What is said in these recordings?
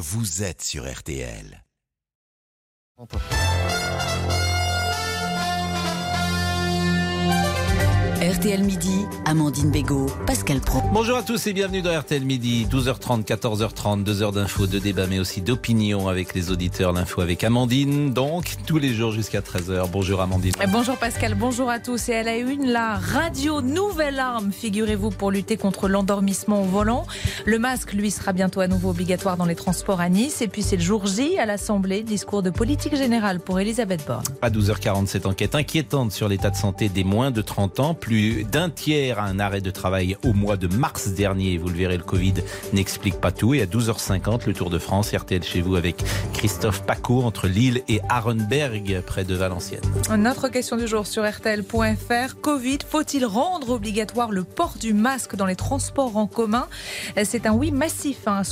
vous êtes sur RTL. RTL Midi, Amandine Bégaud, Pascal Praud. Bonjour à tous et bienvenue dans RTL Midi, 12h30, 14h30, 2 heures d'infos, de débat mais aussi d'opinion avec les auditeurs. L'info avec Amandine, donc tous les jours jusqu'à 13h. Bonjour Amandine. Bonjour Pascal, bonjour à tous. Et à la une, la radio, nouvelle arme, figurez-vous, pour lutter contre l'endormissement au volant. Le masque, lui, sera bientôt à nouveau obligatoire dans les transports à Nice. Et puis c'est le jour J à l'Assemblée, discours de politique générale pour Elisabeth Borne. À 12h40, cette enquête inquiétante sur l'état de santé des moins de 30 ans. Plus d'un tiers a un arrêt de travail au mois de mars dernier. Vous le verrez, le Covid n'explique pas tout. Et à 12h50, le Tour de France, RTL chez vous avec Christophe Pacaud entre Lille et Arenberg, près de Valenciennes. Notre question du jour sur RTL.fr. Covid, faut-il rendre obligatoire le port du masque dans les transports en commun ? C'est un oui massif, à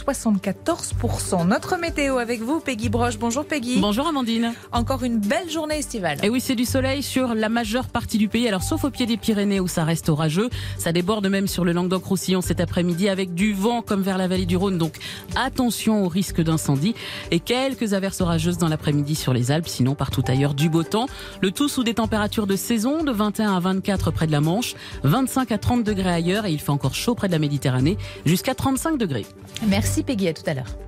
74%. Notre météo avec vous, Peggy Broche. Bonjour Peggy. Bonjour Amandine. Encore une belle journée estivale. Et oui, c'est du soleil sur la majeure partie du pays. Alors sauf au pied des Pyrénées où ça reste orageux. Ça déborde même sur le Languedoc-Roussillon cet après-midi avec du vent comme vers la vallée du Rhône. Donc attention au risque d'incendie et quelques averses orageuses dans l'après-midi sur les Alpes. Sinon partout ailleurs du beau temps. Le tout sous des températures de saison de 21 à 24 près de la Manche, 25 à 30 degrés ailleurs et il fait encore chaud près de la Méditerranée jusqu'à 35 degrés. Merci Peggy, à tout à l'heure.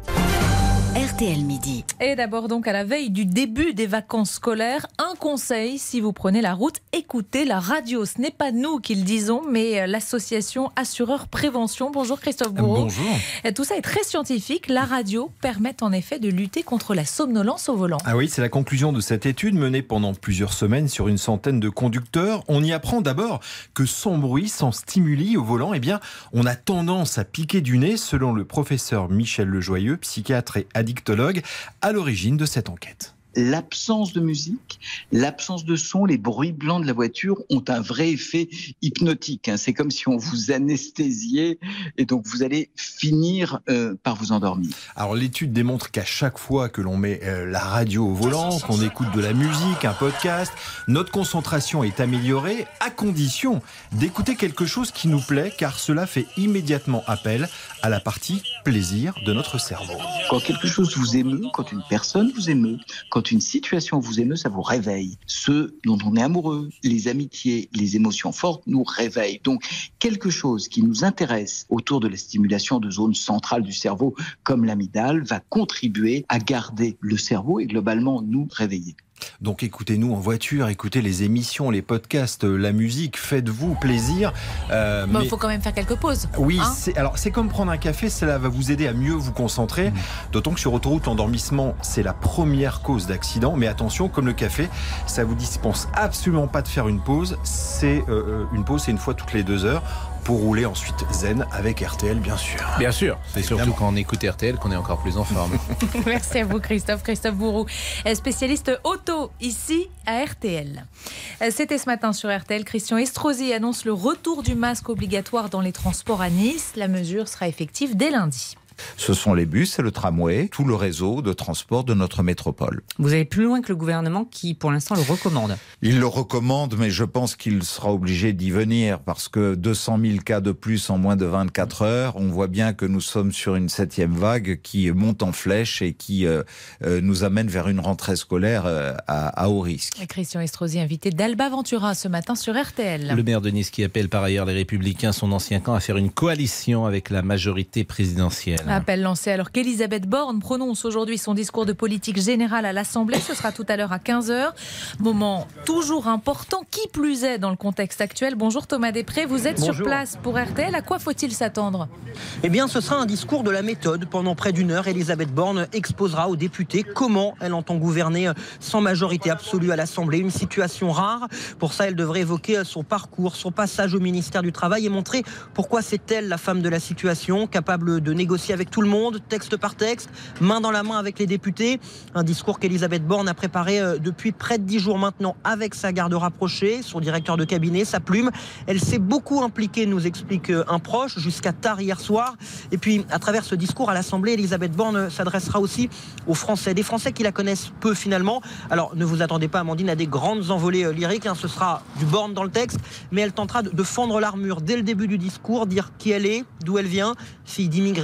RTL Midi. Et d'abord donc à la veille du début des vacances scolaires, un conseil, si vous prenez la route, écoutez la radio. Ce n'est pas nous qui le disons, mais l'association Assureurs Prévention. Bonjour Christophe Bourreau. Bonjour. Tout ça est très scientifique. La radio permet en effet de lutter contre la somnolence au volant. Ah oui, c'est la conclusion de cette étude menée pendant plusieurs semaines sur une centaine de conducteurs. On y apprend d'abord que sans bruit, sans stimuli au volant, eh bien, on a tendance à piquer du nez, selon le professeur Michel Lejoyeux, psychiatre et addictologue, à l'origine de cette enquête. L'absence de musique, l'absence de son, les bruits blancs de la voiture ont un vrai effet hypnotique. C'est comme si on vous anesthésiait et donc vous allez finir par vous endormir. Alors l'étude démontre qu'à chaque fois que l'on met la radio au volant, qu'on écoute de la musique, un podcast, notre concentration est améliorée à condition d'écouter quelque chose qui nous plaît, car cela fait immédiatement appel à la partie plaisir de notre cerveau. Quand quelque chose vous émeut, quand une personne vous émeut, quand une situation vous émeut, ça vous réveille. Ce dont on est amoureux, les amitiés, les émotions fortes nous réveillent. Donc, quelque chose qui nous intéresse autour de la stimulation de zones centrales du cerveau, comme l'amygdale, va contribuer à garder le cerveau et globalement nous réveiller. Donc écoutez-nous en voiture, écoutez les émissions, les podcasts, la musique, faites-vous plaisir. Il faut quand même faire quelques pauses. Oui, c'est comme prendre un café, cela va vous aider à mieux vous concentrer. D'autant que sur autoroute, l'endormissement, c'est la première cause d'accident. Mais attention, comme le café, ça vous dispense absolument pas de faire une pause. C'est une fois toutes les 2 heures. Pour rouler ensuite zen avec RTL, bien sûr. Bien sûr, c'est surtout quand on écoute RTL qu'on est encore plus en forme. Merci à vous Christophe Bourreau, spécialiste auto ici à RTL. C'était ce matin sur RTL, Christian Estrosi annonce le retour du masque obligatoire dans les transports à Nice. La mesure sera effective dès lundi. Ce sont les bus et le tramway, tout le réseau de transport de notre métropole. Vous allez plus loin que le gouvernement qui, pour l'instant, le recommande. Il le recommande, mais je pense qu'il sera obligé d'y venir parce que 200 000 cas de plus en moins de 24 heures, on voit bien que nous sommes sur une 7e vague qui monte en flèche et qui nous amène vers une rentrée scolaire à haut risque. Christian Estrosi, invité d'Alba Ventura ce matin sur RTL. Le maire de Nice qui appelle par ailleurs les Républicains, son ancien camp, à faire une coalition avec la majorité présidentielle. Appel lancé alors qu'Elisabeth Borne prononce aujourd'hui son discours de politique générale à l'Assemblée. Ce sera tout à l'heure à 15h. Moment toujours important, qui plus est dans le contexte actuel. Bonjour Thomas Després, vous êtes sur place pour RTL. À quoi faut-il s'attendre ? Eh bien, ce sera un discours de la méthode. Pendant près d'1 heure, Elisabeth Borne exposera aux députés comment elle entend gouverner sans majorité absolue à l'Assemblée. Une situation rare. Pour ça, elle devrait évoquer son parcours, son passage au ministère du Travail et montrer pourquoi c'est elle la femme de la situation, capable de négocier avec tout le monde, texte par texte, main dans la main avec les députés. Un discours qu'Elisabeth Borne a préparé depuis près de 10 jours maintenant avec sa garde rapprochée, son directeur de cabinet, sa plume. Elle s'est beaucoup impliquée, nous explique un proche, jusqu'à tard hier soir. Et puis, à travers ce discours à l'Assemblée, Elisabeth Borne s'adressera aussi aux Français. Des Français qui la connaissent peu finalement. Alors, ne vous attendez pas, Amandine, à des grandes envolées lyriques. Ce sera du Borne dans le texte. Mais elle tentera de fendre l'armure dès le début du discours, dire qui elle est, d'où elle vient, fille d'immigrés, pupille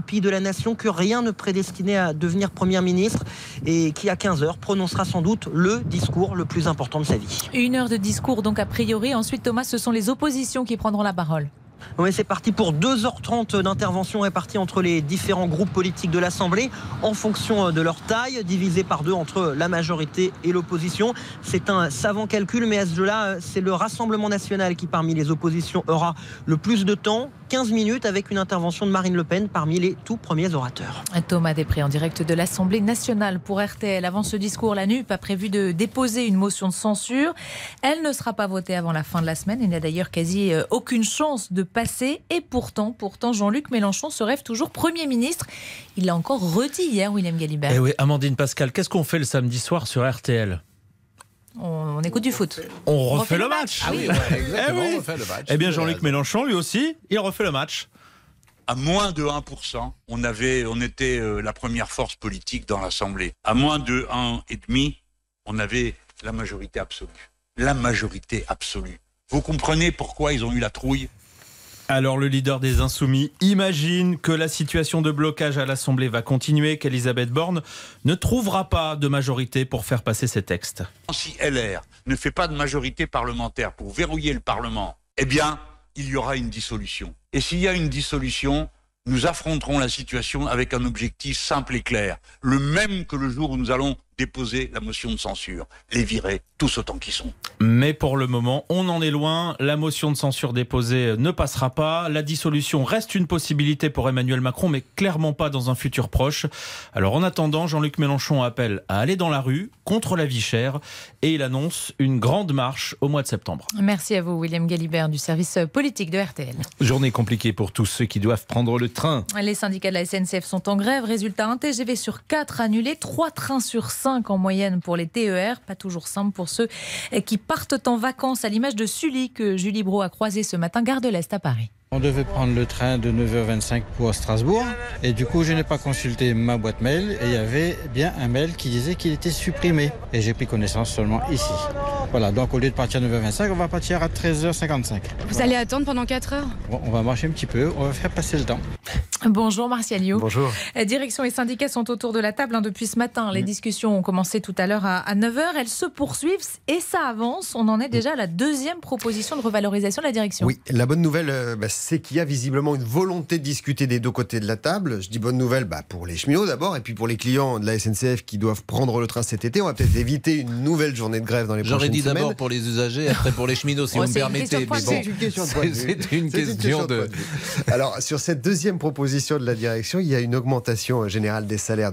pupille de la nation, que rien ne prédestinait à devenir Premier ministre et qui, à 15h, prononcera sans doute le discours le plus important de sa vie. 1 heure de discours, donc a priori. Ensuite, Thomas, ce sont les oppositions qui prendront la parole. Oui, c'est parti pour 2h30 d'intervention répartie entre les différents groupes politiques de l'Assemblée en fonction de leur taille, divisée par 2 entre la majorité et l'opposition. C'est un savant calcul, mais à ce jeu-là, c'est le Rassemblement national qui, parmi les oppositions, aura le plus de temps. 15 minutes avec une intervention de Marine Le Pen parmi les tout premiers orateurs. Thomas Després en direct de l'Assemblée nationale pour RTL. Avant ce discours, la NUP a prévu de déposer une motion de censure. Elle ne sera pas votée avant la fin de la semaine. Il n'y a d'ailleurs quasi aucune chance de passer. Et pourtant, Jean-Luc Mélenchon se rêve toujours Premier ministre. Il l'a encore redit hier, William Galibert. Eh oui, Amandine Pascal, qu'est-ce qu'on fait le samedi soir sur RTL ? On écoute du foot. On refait le match. Ah oui, ouais, exactement, oui. on refait le match. Eh bien, Jean-Luc Mélenchon, lui aussi, il refait le match. À moins de 1%, on était la première force politique dans l'Assemblée. À moins de 1,5%, on avait la majorité absolue. La majorité absolue. Vous comprenez pourquoi ils ont eu la trouille ? Alors le leader des Insoumis imagine que la situation de blocage à l'Assemblée va continuer, qu'Elisabeth Borne ne trouvera pas de majorité pour faire passer ces textes. Si LR ne fait pas de majorité parlementaire pour verrouiller le Parlement, eh bien, il y aura une dissolution. Et s'il y a une dissolution, nous affronterons la situation avec un objectif simple et clair, le même que le jour où nous allons déposer la motion de censure, les virer tous autant qu'ils sont. Mais pour le moment, on en est loin. La motion de censure déposée ne passera pas. La dissolution reste une possibilité pour Emmanuel Macron, mais clairement pas dans un futur proche. Alors en attendant, Jean-Luc Mélenchon appelle à aller dans la rue contre la vie chère et il annonce une grande marche au mois de septembre. Merci à vous, William Galibert, du service politique de RTL. Journée compliquée pour tous ceux qui doivent prendre le train. Les syndicats de la SNCF sont en grève. Résultat, 1 TGV sur 4 annulé, 3 trains sur 5 en moyenne pour les TER. Pas toujours simple pour ceux qui partent en vacances, à l'image de Sully que Julie Brault a croisé ce matin, gare de l'Est à Paris. On devait prendre le train de 9h25 pour Strasbourg et du coup je n'ai pas consulté ma boîte mail et il y avait bien un mail qui disait qu'il était supprimé et j'ai pris connaissance seulement ici. Voilà, donc au lieu de partir à 9h25, on va partir à 13h55. Vous allez attendre pendant 4 heures ? Bon, on va marcher un petit peu, on va faire passer le temps. Bonjour Martial You. Bonjour. Direction et syndicats sont autour de la table depuis ce matin. Les discussions ont commencé tout à l'heure à 9h. Elles se poursuivent et ça avance. On en est déjà à la 2e proposition de revalorisation de la direction. Oui, la bonne nouvelle, c'est qu'il y a visiblement une volonté de discuter des deux côtés de la table. Je dis bonne nouvelle pour les cheminots d'abord et puis pour les clients de la SNCF qui doivent prendre le train cet été. On va peut-être éviter une nouvelle journée de grève dans les prochaines semaines. J'aurais dit d'abord pour les usagers, après pour les cheminots, si vous me permettez. C'est une question de point de vue. C'est une question de... Alors, sur cette 2e proposition de la direction, il y a une augmentation générale des salaires de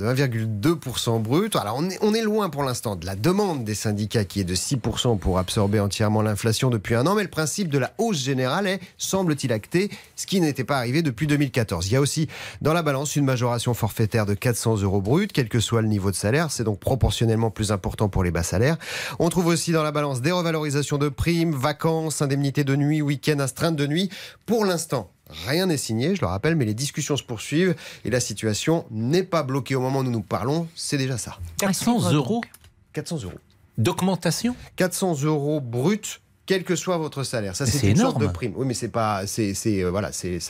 1,2% brut. Alors, on est loin pour l'instant de la demande des syndicats qui est de 6% pour absorber entièrement l'inflation depuis 1 an. Mais le principe de la hausse générale est, semble-t-il, acté, ce qui n'était pas arrivé depuis 2014. Il y a aussi dans la balance une majoration forfaitaire de 400 € brut, quel que soit le niveau de salaire. C'est donc proportionnellement plus important pour les bas salaires. On trouve aussi dans la balance des revalorisations de primes, vacances, indemnités de nuit, week-end, astreintes de nuit. Pour l'instant, rien n'est signé, je le rappelle, mais les discussions se poursuivent et la situation n'est pas bloquée au moment où nous parlons. C'est déjà ça. 400 €. 400 € D'augmentation. 400 € brut, quel que soit votre salaire. Ça, c'est une sorte de prime. Oui, mais c'est pas, voilà,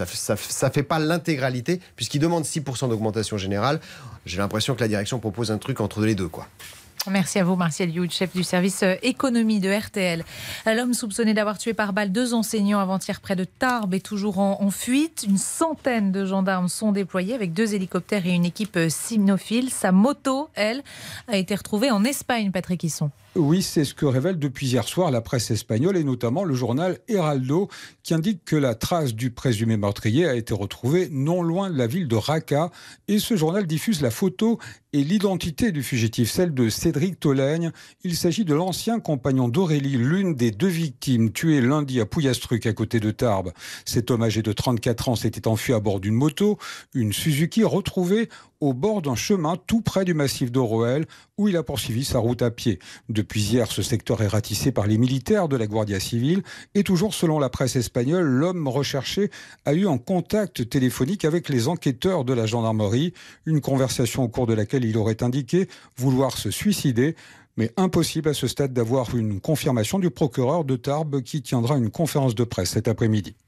ça fait pas l'intégralité puisqu'il demande 6% d'augmentation générale. J'ai l'impression que la direction propose un truc entre les deux, quoi. Merci à vous, Martial You, chef du service économie de RTL. L'homme soupçonné d'avoir tué par balle 2 enseignants avant-hier près de Tarbes est toujours en fuite. Une centaine de gendarmes sont déployés avec 2 hélicoptères et une équipe cynophile. Sa moto, elle, a été retrouvée en Espagne, Patrick Hisson. Oui, c'est ce que révèle depuis hier soir la presse espagnole et notamment le journal Heraldo qui indique que la trace du présumé meurtrier a été retrouvée non loin de la ville de Raqqa. Et ce journal diffuse la photo et l'identité du fugitif, celle de Cédric Tolègne. Il s'agit de l'ancien compagnon d'Aurélie, l'une des 2 victimes tuées lundi à Pouillastruc à côté de Tarbes. Cet homme âgé de 34 ans s'était enfui à bord d'une moto, une Suzuki retrouvée au bord d'un chemin tout près du massif d'Oroel où il a poursuivi sa route à pied. Depuis hier, ce secteur est ratissé par les militaires de la Guardia Civile et toujours selon la presse espagnole, l'homme recherché a eu un contact téléphonique avec les enquêteurs de la gendarmerie, une conversation au cours de laquelle il aurait indiqué vouloir se suicider. Mais impossible à ce stade d'avoir une confirmation du procureur de Tarbes qui tiendra une conférence de presse cet après-midi.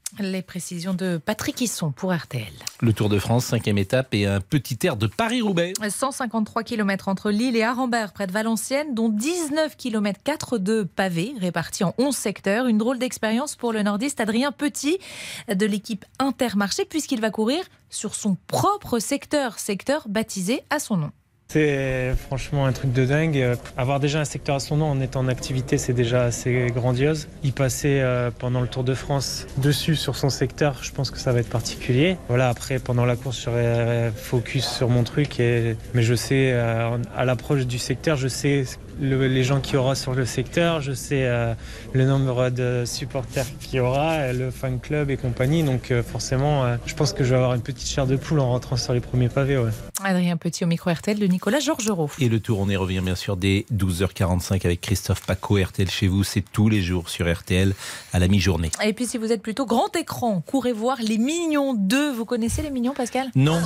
Les précisions de Patrick Hisson pour RTL. Le Tour de France, 5e étape et un petit air de Paris-Roubaix. 153 km entre Lille et Arambert, près de Valenciennes, dont 19 km 4 de pavés répartis en 11 secteurs. Une drôle d'expérience pour le nordiste Adrien Petit de l'équipe Intermarché, puisqu'il va courir sur son propre secteur baptisé à son nom. C'est franchement un truc de dingue. Avoir déjà un secteur à son nom en étant en activité, c'est déjà assez grandiose. Y passer pendant le Tour de France dessus sur son secteur, je pense que ça va être particulier. Voilà, après, pendant la course, je serai focus sur mon truc. Mais je sais, à l'approche du secteur, je sais les gens qu'il y aura sur le secteur, je sais le nombre de supporters qu'il y aura, le fan club et compagnie. Donc forcément, je pense que je vais avoir une petite chair de poule en rentrant sur les premiers pavés. Ouais. Adrien Petit au micro RTL de Nicolas Georgerot. Et le Tour, on y revient bien sûr dès 12h45 avec Christophe Paco. RTL chez vous, c'est tous les jours sur RTL à la mi-journée. Et puis si vous êtes plutôt grand écran, courez voir Les Mignons 2. Vous connaissez Les Mignons, Pascal ? Non.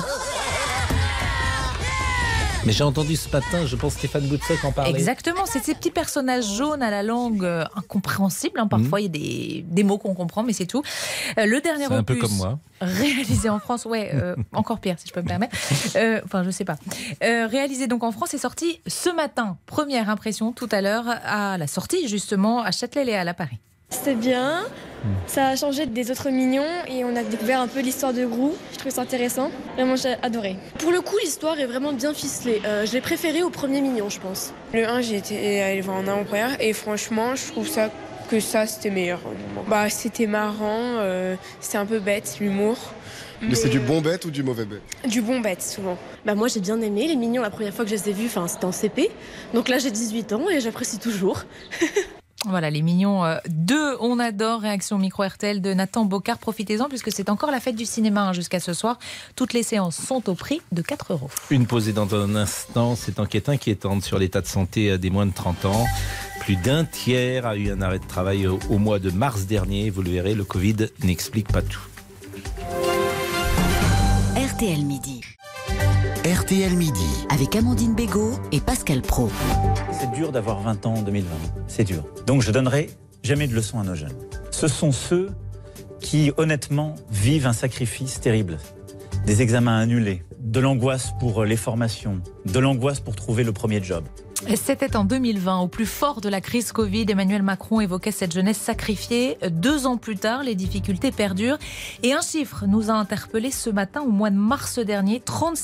Mais j'ai entendu ce matin, je pense Stéphane Boutsock en parlait. Exactement, c'est ces petits personnages jaunes à la langue incompréhensible. Parfois, il y a des mots qu'on comprend, mais c'est tout. Le dernier opus, un peu comme moi. Réalisé en France, encore pire si je peux me permettre. Je sais pas. Réalisé donc en France et sorti ce matin. Première impression tout à l'heure à la sortie justement à Châtelet-Léal à Paris. C'était bien, ça a changé des autres Mignons et on a découvert un peu l'histoire de Grou. Je trouve ça intéressant, vraiment j'ai adoré. Pour le coup, l'histoire est vraiment bien ficelée. Je l'ai préféré au premier Mignon, je pense. Le 1, j'ai été allée voir en avant-première et franchement, je trouve que c'était meilleur. C'était marrant, c'était un peu bête, l'humour. Mais c'est du bon bête ou du mauvais bête ? Du bon bête, souvent. Moi, j'ai bien aimé les Mignons la première fois que je les ai vus, c'était en CP. Donc là, j'ai 18 ans et j'apprécie toujours. Voilà, Les Mignons 2, on adore. Réaction micro RTL de Nathan Bocard. Profitez-en puisque c'est encore la fête du cinéma jusqu'à ce soir. Toutes les séances sont au prix de 4 €. Une pause et dans un instant, cette enquête inquiétante sur l'état de santé des moins de 30 ans. Plus d'un tiers a eu un arrêt de travail au mois de mars dernier. Vous le verrez, le Covid n'explique pas tout. RTL Midi. RTL Midi. Avec Amandine Bégaud et Pascal Praud. C'est dur d'avoir 20 ans en 2020. C'est dur. Donc je donnerai jamais de leçons à nos jeunes. Ce sont ceux qui, honnêtement, vivent un sacrifice terrible. Des examens annulés, de l'angoisse pour les formations, de l'angoisse pour trouver le premier job. C'était en 2020, au plus fort de la crise Covid. Emmanuel Macron évoquait cette jeunesse sacrifiée. 2 ans plus tard, les difficultés perdurent. Et un chiffre nous a interpellés ce matin. Au mois de mars dernier,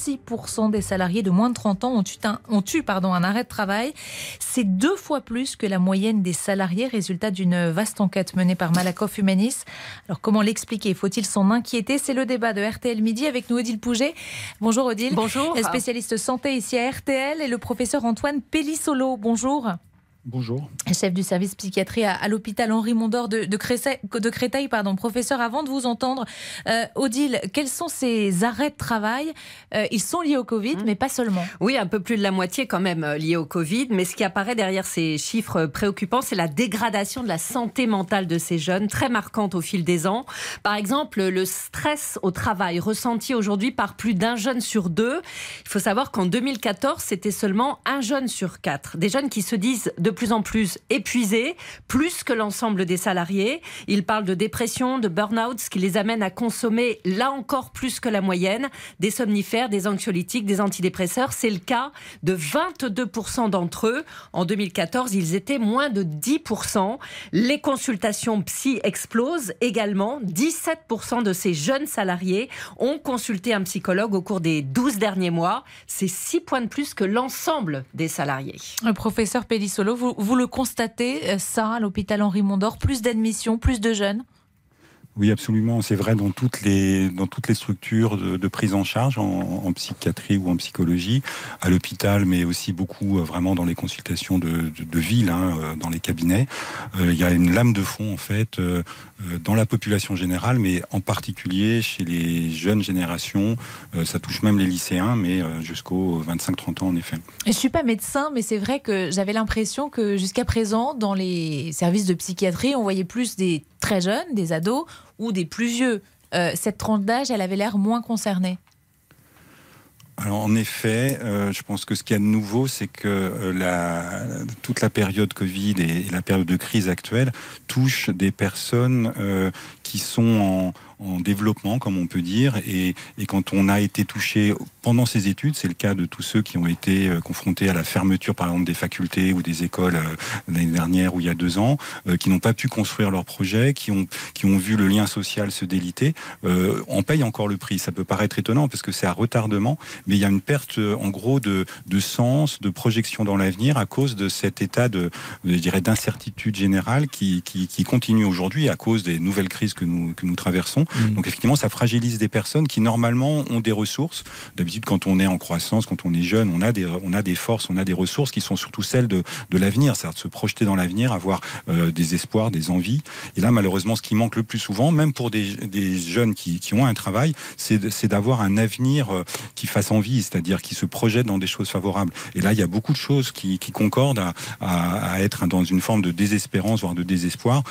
36% des salariés de moins de 30 ans ont eu un arrêt de travail. C'est 2 fois plus que la moyenne des salariés, résultat d'une vaste enquête menée par Malakoff Humanis. Alors comment l'expliquer ? Faut-il s'en inquiéter ? C'est le débat de RTL Midi avec nous Odile Pouget. Bonjour Odile. Bonjour. Spécialiste santé ici à RTL et le professeur Antoine Pellissolo. Bonjour. Bonjour. Chef du service psychiatrie à l'hôpital Henri Mondor de Créteil. Professeur, avant de vous entendre, Odile, quels sont ces arrêts de travail ? Ils sont liés au Covid, mais pas seulement. Oui, un peu plus de la moitié quand même liés au Covid. Mais ce qui apparaît derrière ces chiffres préoccupants, c'est la dégradation de la santé mentale de ces jeunes, très marquante au fil des ans. Par exemple, le stress au travail ressenti aujourd'hui par plus d'un jeune sur 2. Il faut savoir qu'en 2014, c'était seulement 1 jeune sur 4. Des jeunes qui se disent de plus en plus épuisés, plus que l'ensemble des salariés. Ils parlent de dépression, de burn-out, ce qui les amène à consommer, là encore plus que la moyenne, des somnifères, des anxiolytiques, des antidépresseurs. C'est le cas de 22% d'entre eux. En 2014, ils étaient moins de 10%. Les consultations psy explosent également. 17% de ces jeunes salariés ont consulté un psychologue au cours des 12 derniers mois. C'est 6 points de plus que l'ensemble des salariés. Professeur Pellissolo, vous le constatez, ça, à l'hôpital Henri Mondor, plus d'admissions, plus de jeunes ? Oui, absolument. C'est vrai dans toutes les structures de prise en charge, en psychiatrie ou en psychologie, à l'hôpital, mais aussi beaucoup vraiment dans les consultations de ville, dans les cabinets. Il y a une lame de fond, en fait, dans la population générale, mais en particulier chez les jeunes générations. Ça touche même les lycéens, mais jusqu'aux 25-30 ans, en effet. Je ne suis pas médecin, mais c'est vrai que j'avais l'impression que jusqu'à présent, dans les services de psychiatrie, on voyait plus des très jeunes, des ados ou des plus vieux. Cette tranche d'âge, elle avait l'air moins concernée. Alors en effet, je pense que ce qu'il y a de nouveau, c'est que toute la période Covid et la période de crise actuelle touche des personnes qui sont en développement, comme on peut dire, et quand on a été touché pendant ces études, c'est le cas de tous ceux qui ont été confrontés à la fermeture, par exemple, des facultés ou des écoles l'année dernière ou il y a 2 ans, qui n'ont pas pu construire leur projet, qui ont vu le lien social se déliter, on paye encore le prix. Ça peut paraître étonnant parce que c'est à retardement, mais il y a une perte, en gros, de sens, de projection dans l'avenir à cause de cet état je dirais, d'incertitude générale qui continue aujourd'hui à cause des nouvelles crises que nous traversons. Donc effectivement, ça fragilise des personnes qui normalement ont des ressources. D'habitude, quand on est en croissance, quand on est jeune, on a des forces, on a des ressources qui sont surtout celles de l'avenir, c'est-à-dire de se projeter dans l'avenir, avoir des espoirs, des envies. Et là, malheureusement, ce qui manque le plus souvent, même pour des jeunes qui ont un travail, c'est d'avoir un avenir qui fasse envie, c'est-à-dire qui se projette dans des choses favorables. Et là, il y a beaucoup de choses qui concordent à être dans une forme de désespérance, voire de désespoir.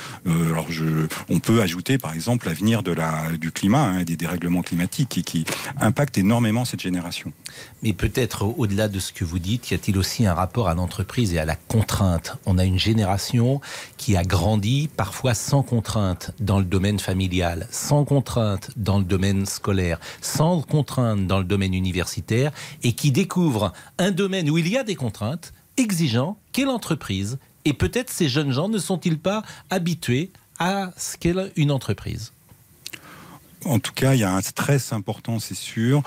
On peut ajouter, par exemple, l'avenir du climat, des dérèglements climatiques qui impactent énormément cette génération. Mais peut-être au-delà de ce que vous dites, y a-t-il aussi un rapport à l'entreprise et à la contrainte? On a une génération qui a grandi parfois sans contrainte dans le domaine familial, sans contrainte dans le domaine scolaire, sans contrainte dans le domaine universitaire, et qui découvre un domaine où il y a des contraintes exigeants qu'est l'entreprise. Et peut-être ces jeunes gens ne sont-ils pas habitués à ce qu'est une entreprise? En tout cas, il y a un stress important, c'est sûr,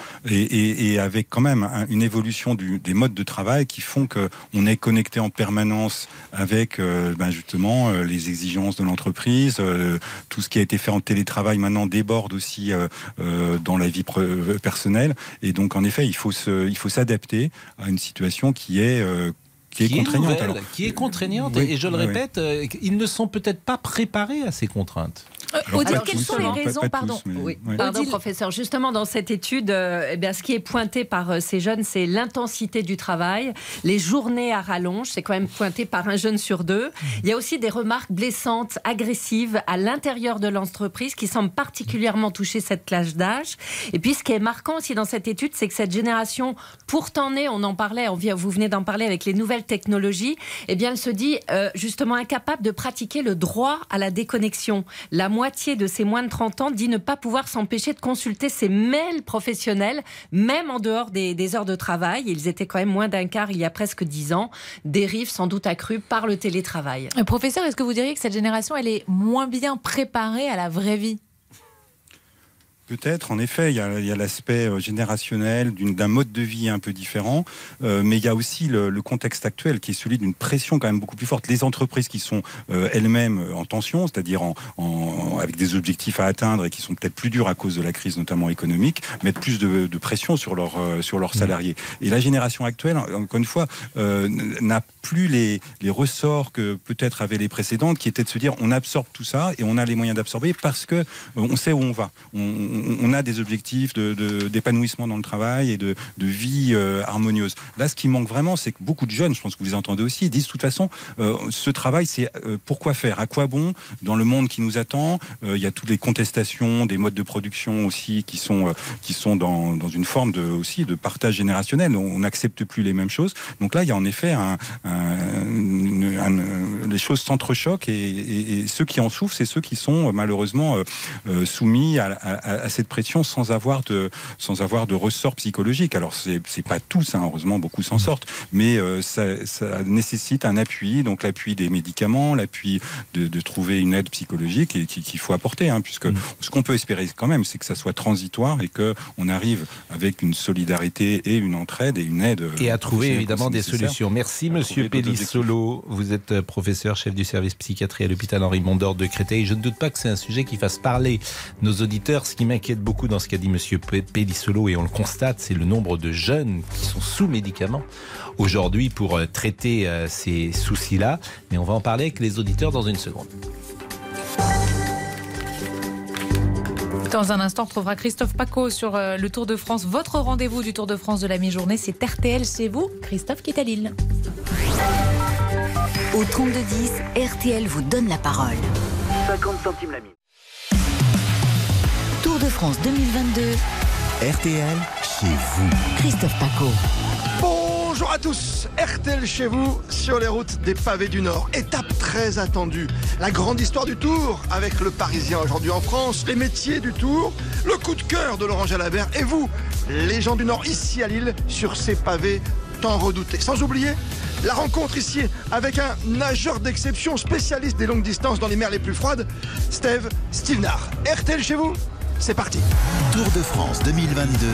et avec quand même une évolution des modes de travail qui font qu'on est connecté en permanence avec justement les exigences de l'entreprise. Tout ce qui a été fait en télétravail maintenant déborde aussi dans la vie personnelle. Et donc, en effet, il faut s'adapter à une situation qui est contraignante. Qui est contraignante. Oui, et je le répète, ils ne sont peut-être pas préparés à ces contraintes. Odile, quelles sont les raisons, pardon, Pardon, professeur. Justement, dans cette étude, ce qui est pointé par ces jeunes, c'est l'intensité du travail, les journées à rallonge, c'est quand même pointé par 1 jeune sur 2. Il y a aussi des remarques blessantes, agressives à l'intérieur de l'entreprise qui semblent particulièrement toucher cette classe d'âge. Et puis, ce qui est marquant aussi dans cette étude, c'est que cette génération, pourtant née, on en parlait, vous venez d'en parler avec les nouvelles technologies, elle se dit justement incapable de pratiquer le droit à la déconnexion. La moitié de ces moins de 30 ans dit ne pas pouvoir s'empêcher de consulter ses mails professionnels, même en dehors des heures de travail. Ils étaient quand même moins d'un quart il y a presque 10 ans. Dérive sans doute accrue par le télétravail. Professeur, est-ce que vous diriez que cette génération, elle est moins bien préparée à la vraie vie ? Peut-être, en effet, il y a l'aspect générationnel d'un mode de vie un peu différent, mais il y a aussi le contexte actuel qui est celui d'une pression quand même beaucoup plus forte. Les entreprises qui sont elles-mêmes en tension, c'est-à-dire avec des objectifs à atteindre et qui sont peut-être plus durs à cause de la crise, notamment économique, mettent plus de pression sur leurs salariés. Et la génération actuelle, encore une fois, n'a plus les ressorts que peut-être avaient les précédentes, qui étaient de se dire on absorbe tout ça et on a les moyens d'absorber parce que on sait où on va. On a des objectifs d'épanouissement dans le travail et de vie harmonieuse. Là, ce qui manque vraiment, c'est que beaucoup de jeunes, je pense que vous les entendez aussi, disent de toute façon, ce travail, c'est pourquoi faire, à quoi bon, dans le monde qui nous attend. Il y a toutes les contestations des modes de production aussi qui sont dans une forme de partage générationnel. On n'accepte plus les mêmes choses. Donc là, il y a en effet les choses s'entrechoquent et ceux qui en souffrent, c'est ceux qui sont malheureusement soumis à cette pression sans avoir de ressort psychologique. Alors c'est pas tous, heureusement beaucoup s'en sortent, mais ça nécessite un appui, donc l'appui des médicaments, l'appui de trouver une aide psychologique et qu'il faut apporter, puisque ce qu'on peut espérer quand même, c'est que ça soit transitoire et qu'on arrive avec une solidarité et une entraide et une aide. Et à trouver évidemment des solutions. Merci Monsieur Pellissolo, vous êtes professeur, chef du service psychiatrie à l'hôpital Henri Mondor de Créteil. Je ne doute pas que c'est un sujet qui fasse parler nos auditeurs. Ce qui m'inquiète beaucoup dans ce qu'a dit Monsieur Pellissolo, et on le constate, c'est le nombre de jeunes qui sont sous médicaments aujourd'hui pour traiter ces soucis-là. Mais on va en parler avec les auditeurs dans une seconde. Dans un instant, on retrouvera Christophe Paco sur le Tour de France. Votre rendez-vous du Tour de France de la mi-journée, c'est RTL chez vous. Christophe qui est à Lille. Au 3210, RTL vous donne la parole. 50 centimes la minute. Tour de France 2022. RTL chez vous. Christophe Paco. Bonjour à tous, RTL chez vous sur les routes des pavés du Nord. Étape très attendue, la grande histoire du Tour avec le Parisien aujourd'hui en France, les métiers du Tour, le coup de cœur de Laurent Jalabert et vous, les gens du Nord ici à Lille sur ces pavés tant redoutés. Sans oublier la rencontre ici avec un nageur d'exception, spécialiste des longues distances dans les mers les plus froides, Steve Stevenard. RTL chez vous, c'est parti. Tour de France 2022.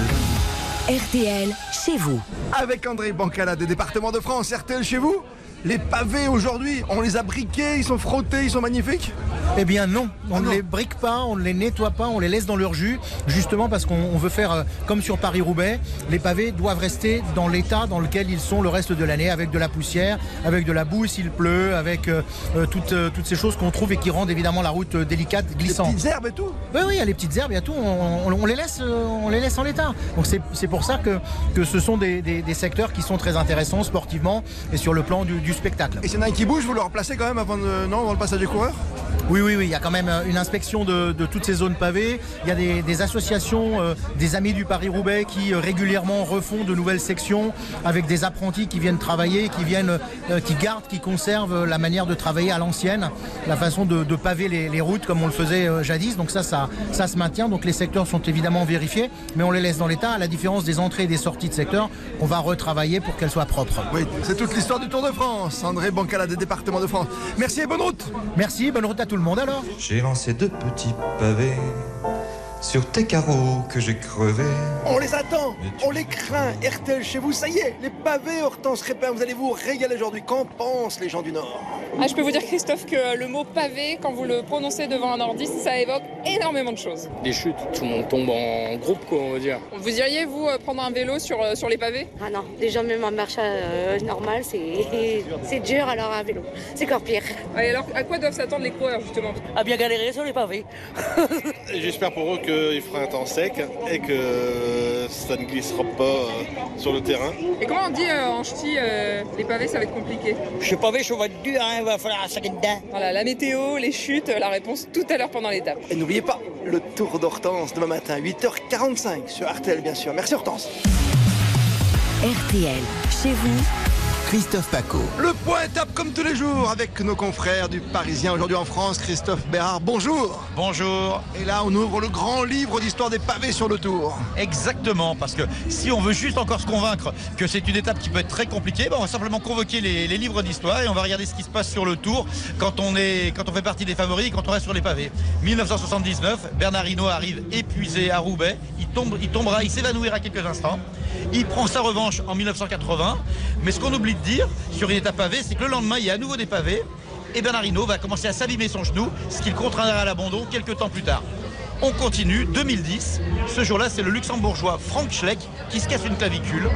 RTL chez vous. Avec André Bancala des départements de France, RTL chez vous. Les pavés aujourd'hui, on les a briqués, ils sont frottés, ils sont magnifiques? Eh bien non, on ne les brique pas, on ne les nettoie pas, on les laisse dans leur jus, justement parce qu'on veut faire comme sur Paris-Roubaix, les pavés doivent rester dans l'état dans lequel ils sont le reste de l'année, avec de la poussière, avec de la boue s'il pleut, avec toutes ces choses qu'on trouve et qui rendent évidemment la route délicate, glissante. Les petites herbes et tout? Oui, il y a les petites herbes, il y a tout, on les laisse en l'état. Donc c'est pour ça que ce sont des secteurs qui sont très intéressants sportivement et sur le plan du spectacle. Et s'il y en a un qui bouge, vous le replacez quand même avant le passage des coureurs? Oui, il y a quand même une inspection de toutes ces zones pavées. Il y a des associations, des amis du Paris-Roubaix qui régulièrement refont de nouvelles sections avec des apprentis qui viennent travailler, qui gardent, qui conservent la manière de travailler à l'ancienne, la façon de paver les routes comme on le faisait jadis. Donc ça se maintient. Donc les secteurs sont évidemment vérifiés, mais on les laisse dans l'état. À la différence des entrées et des sorties de secteurs, on va retravailler pour qu'elles soient propres. Oui, c'est toute l'histoire du Tour de France. André Bancala des départements de France. Merci et bonne route. Merci, bonne route à tout le monde alors. J'ai lancé 2 petits pavés sur tes carreaux que j'ai crevés. On les attend, on les craint. RTL chez vous, ça y est, les pavés Hortense Crépin, vous allez vous régaler aujourd'hui. Qu'en pensent les gens du Nord? Je peux vous dire, Christophe, que le mot pavé, quand vous le prononcez devant un nordiste, ça évoque énormément de choses. Des chutes, tout le monde tombe en groupe, quoi, on va dire. Vous iriez, vous, prendre un vélo sur les pavés? Ah non, déjà même en marche normale, c'est dur, alors un vélo, c'est encore pire. Et alors, à quoi doivent s'attendre les coureurs, justement? À bien galérer sur les pavés. J'espère pour eux qu'il fera un temps sec et que ça ne glissera pas sur le terrain. Et comment on dit en ch'ti, les pavés, ça va être compliqué? Je pavé, ça va être dur, il va falloir saquer dedans. Voilà, la météo, les chutes, la réponse tout à l'heure pendant l'étape. Et n'oubliez pas, le Tour d'Hortense demain matin, 8h45 sur RTL, bien sûr. Merci Hortense. RTL, chez vous. Christophe Paco. Le point étape comme tous les jours avec nos confrères du Parisien aujourd'hui en France. Christophe Bérard, bonjour. Bonjour. Et là, on ouvre le grand livre d'histoire des pavés sur le Tour. Exactement, parce que si on veut juste encore se convaincre que c'est une étape qui peut être très compliquée, on va simplement convoquer les livres d'histoire et on va regarder ce qui se passe sur le Tour quand on fait partie des favoris et quand on reste sur les pavés. 1979, Bernard Hinault arrive épuisé à Roubaix. Il s'évanouira quelques instants. Il prend sa revanche en 1980. Mais ce qu'on oublie de dire sur une étape pavée, c'est que le lendemain, il y a à nouveau des pavés. Et Bernard Hinault va commencer à s'abîmer son genou, ce qui le contraindra à l'abandon quelques temps plus tard. On continue, 2010. Ce jour-là, c'est le luxembourgeois Frank Schleck qui se casse une clavicule.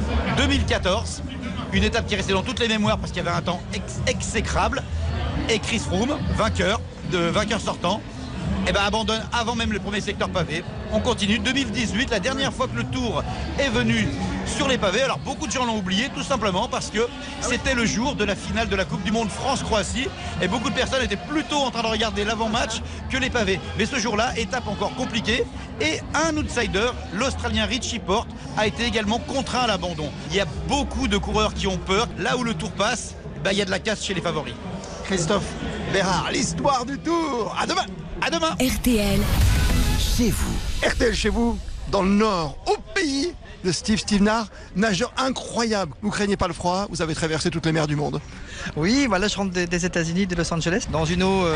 2014, une étape qui est restée dans toutes les mémoires parce qu'il y avait un temps exécrable. Et Chris Froome, vainqueur sortant, abandonne avant même le premier secteur pavé. On continue, 2018, la dernière fois que le Tour est venu sur les pavés. Alors beaucoup de gens l'ont oublié, tout simplement parce que c'était le jour de la finale de la Coupe du Monde France-Croatie et beaucoup de personnes étaient plutôt en train de regarder l'avant-match que les pavés. Mais ce jour-là, étape encore compliquée et un outsider, l'Australien Richie Porte, a été également contraint à l'abandon. Il y a beaucoup de coureurs qui ont peur. Là où le Tour passe, il y a de la casse chez les favoris. Christophe Bérard, l'histoire du Tour. À demain. À demain. RTL, chez vous. RTL chez vous, dans le Nord, au pays de Steve Stevenard, nageur incroyable. Vous craignez pas le froid, vous avez traversé toutes les mers du monde. Oui, voilà, je rentre des États-Unis, de Los Angeles, dans une eau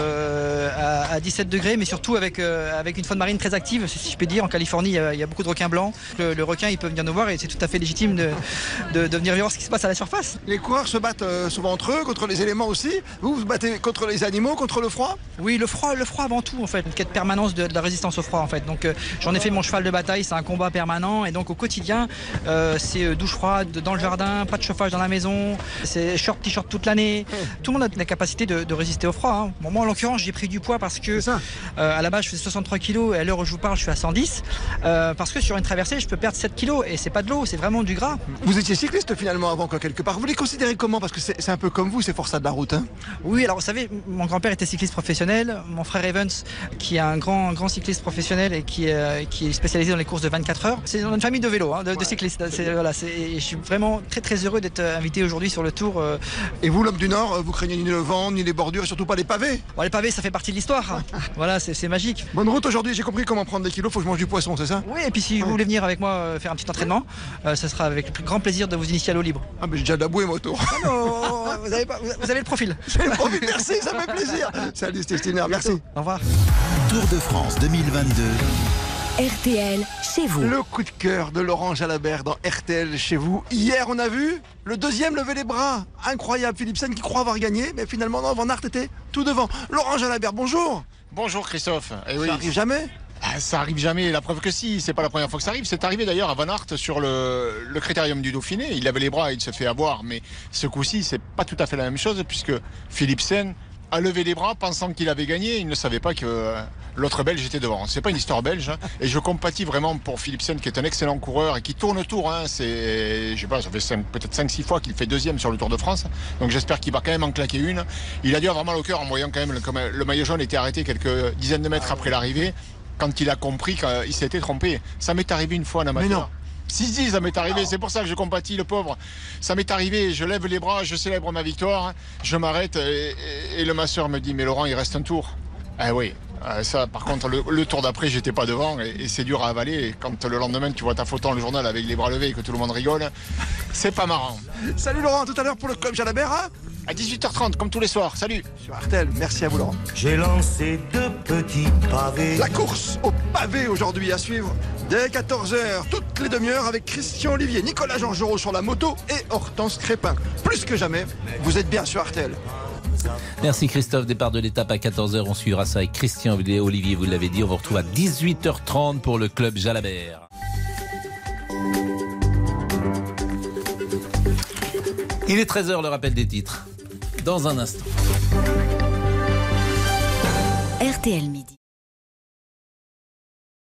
à 17 degrés, mais surtout avec une faune marine très active, si je peux dire. En Californie, il y a beaucoup de requins blancs. Le requin, il peut venir nous voir et c'est tout à fait légitime de venir voir ce qui se passe à la surface. Les coureurs se battent souvent entre eux, contre les éléments aussi. Vous vous battez contre les animaux, contre le froid? Oui, le froid avant tout, en fait. Une quête permanente de la résistance au froid, en fait. Donc, j'en ai fait mon cheval de bataille, c'est un combat permanent. Et donc, au quotidien, c'est douche froide dans le jardin, pas de chauffage dans la maison, c'est short, t-shirt toute l'année. Tout le monde a la capacité de résister au froid. Hein. Bon, moi, en l'occurrence, j'ai pris du poids parce que à la base, je faisais 63 kg et à l'heure où je vous parle, je suis à 110. Parce que sur une traversée, je peux perdre 7 kg et c'est pas de l'eau, c'est vraiment du gras. Vous étiez cycliste finalement avant, quoi, quelque part. Vous les considérez comment? Parce que c'est un peu comme vous, ces forçats de la route. Hein. Oui, alors vous savez, mon grand-père était cycliste professionnel. Mon frère Evans, qui est un grand cycliste professionnel et qui est spécialisé dans les courses de 24 heures. C'est dans une famille de vélo. Hein. de cyclistes. Je suis vraiment très très heureux d'être invité aujourd'hui sur le Tour. Et vous, l'homme du Nord, vous craignez ni le vent, ni les bordures, et surtout pas les pavés? Bon, les pavés, ça fait partie de l'histoire. Voilà, c'est magique. Bonne route aujourd'hui, j'ai compris comment prendre des kilos, faut que je mange du poisson, c'est ça? Oui, et puis si vous voulez venir avec moi faire un petit entraînement, ce sera avec le plus grand plaisir de vous initier à l'eau libre. Ah mais j'ai déjà de la bouée moi autour. Ah non, vous avez le profil. J'ai le profil, merci, ça fait plaisir. Salut Stéphane, merci. Au revoir. Tour de France 2022. RTL chez vous. Le coup de cœur de Laurent Jalabert dans RTL chez vous. Hier, on a vu le deuxième lever les bras. Incroyable, Philipsen qui croit avoir gagné, mais finalement, non, Van Aert était tout devant. Laurent Jalabert, bonjour. Bonjour Christophe. Ça arrive jamais? Ça arrive jamais, la preuve que si, c'est pas la première fois que ça arrive. C'est arrivé d'ailleurs à Van Aert sur le critérium du Dauphiné. Il avait les bras, il se fait avoir, mais ce coup-ci, c'est pas tout à fait la même chose puisque Philipsen a levé les bras pensant qu'il avait gagné. Il ne savait pas que l'autre Belge était devant. C'est pas une histoire belge. Hein. Et je compatis vraiment pour Philipsen qui est un excellent coureur et qui tourne autour. Hein. C'est, je sais pas, ça fait peut-être 5-6 fois qu'il fait deuxième sur le Tour de France. Donc j'espère qu'il va quand même en claquer une. Il a dû avoir mal au cœur en voyant quand même le maillot jaune était arrêté quelques dizaines de mètres après l'arrivée. Quand il a compris qu'il s'était trompé. Ça m'est arrivé une fois en amateur. Mais non. Si, ça m'est arrivé, c'est pour ça que je compatis le pauvre. Ça m'est arrivé, je lève les bras, je célèbre ma victoire, je m'arrête et le masseur me dit « Mais Laurent, il reste un tour ». Ah oui, ça par contre, le tour d'après, j'étais pas devant et c'est dur à avaler. Et quand le lendemain, tu vois ta photo dans le journal avec les bras levés et que tout le monde rigole, c'est pas marrant. Salut Laurent, à tout à l'heure pour le club Jalabert, hein? À 18h30, comme tous les soirs, salut. Sur RTL, merci à vous Laurent. J'ai lancé 2 petits pavés. La course au pavé aujourd'hui à suivre dès 14h, toutes les demi-heures avec Christian Olivier, Nicolas Jean-Giraud sur la moto et Hortense Crépin. Plus que jamais, vous êtes bien sur RTL. Merci Christophe, départ de l'étape à 14h, on suivra ça avec Christian Olivier, vous l'avez dit, on vous retrouve à 18h30 pour le club Jalabert. Il est 13h, le rappel des titres, dans un instant. RTL Midi.